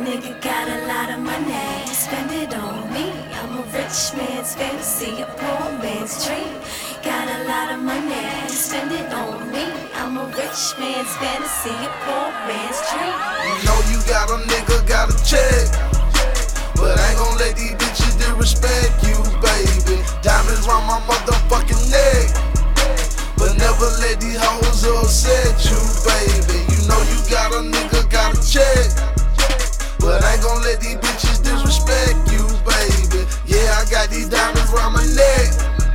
nigga got a lot of money, spend it on me. I'm a rich man's fantasy, a poor man's dream. Got a lot of money, spend it on me. I'm a rich man's fantasy, a poor man's dream. You know you got a nigga, got a check, but I ain't gon' let these bitches disrespect you, baby. Diamonds round my motherfucking neck, but never let these hoes upset you, baby. You know you got a nigga, got a check, but I ain't gon' let these bitches disrespect you, baby. Yeah, I got these diamonds round my neck,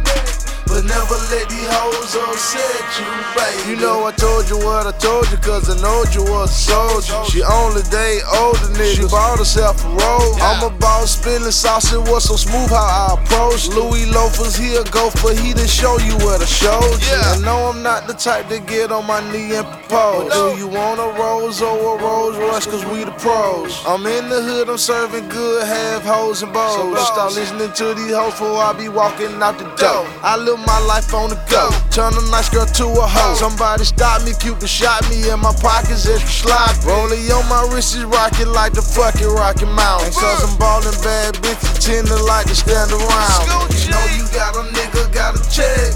but never let these hoes upset you, baby. You know I told you what I told you, cause I know you was a soldier. She only date older niggas, she bought herself a roll. I'm a boss, spilling sauce, it was so smooth how I approached. Louis loafers, he'll go for he to show you what I showed you. I know I'm not the type to get on my knee and propose. Do you want a Rolls or a Rolls Royce, cause we the pros. I'm in the hood, I'm serving good, half hoes and bows. So stop listening to these hoes before I be walking out the door. I live my life on the go, turn a nice girl to a hoe. Somebody stop me, Cupid shot me, and my pockets extra sloppy. Rolling on my wrist is rocking like the fucking Rocky Mountain. Cause I'm ballin' bad bitches tend to like to stand around. You know you got a nigga, got a check,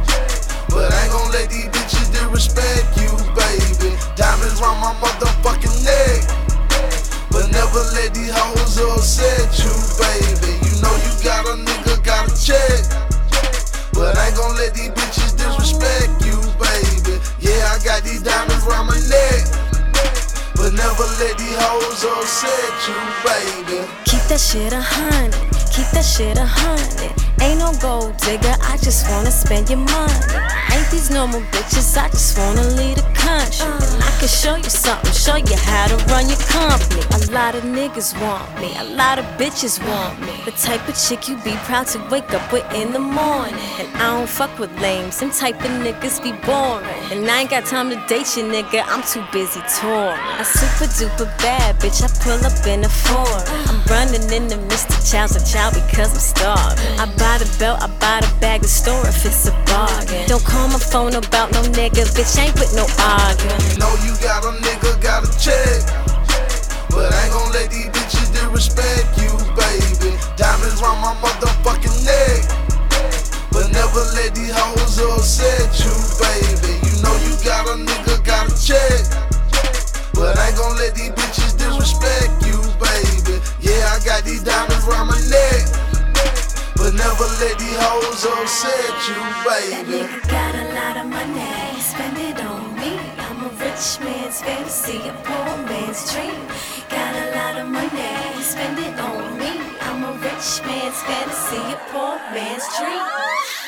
but I ain't gon' let these bitches disrespect you, baby. Diamonds round my motherfucking neck, but never let these hoes upset you, baby. You know you got a nigga, got a check, but I ain't gon' let these bitches disrespect you, baby. Yeah, I got these diamonds round my neck, but never let these hoes upset you, baby. Keep that shit 100, keep that shit 100. Ain't no gold digger, I just wanna spend your money. Ain't these normal bitches, I just wanna leave the country. And I can show you something, show you how to run your company. A lot of niggas want me, a lot of bitches want me. The type of chick you be proud to wake up with in the morning. And I don't fuck with lames, them type of niggas be boring. And I ain't got time to date you, nigga, I'm too busy touring. A super duper bad bitch, I pull up in a foreign. I'm running into Mr. Child's a child because I'm starving. I buy the belt, I buy the bag, the store if it's a bargain. Don't call my phone about no nigga, bitch, ain't with no arguing. You know you got a nigga, got a check, but I ain't gon' let these bitches disrespect you, baby. Diamonds round my motherfucking neck, but never let these hoes upset you, baby. You know you got a nigga, got a check, but I ain't gon' let these bitches disrespect you, baby. Yeah, I got these diamonds round my neck, but never let these hoes upset you, baby. That nigga got a lot of money, spend it on me. I'm a rich man's fantasy, a poor man's dream. Got a lot of money, spend it on me. I'm a rich man's fantasy, a poor man's dream.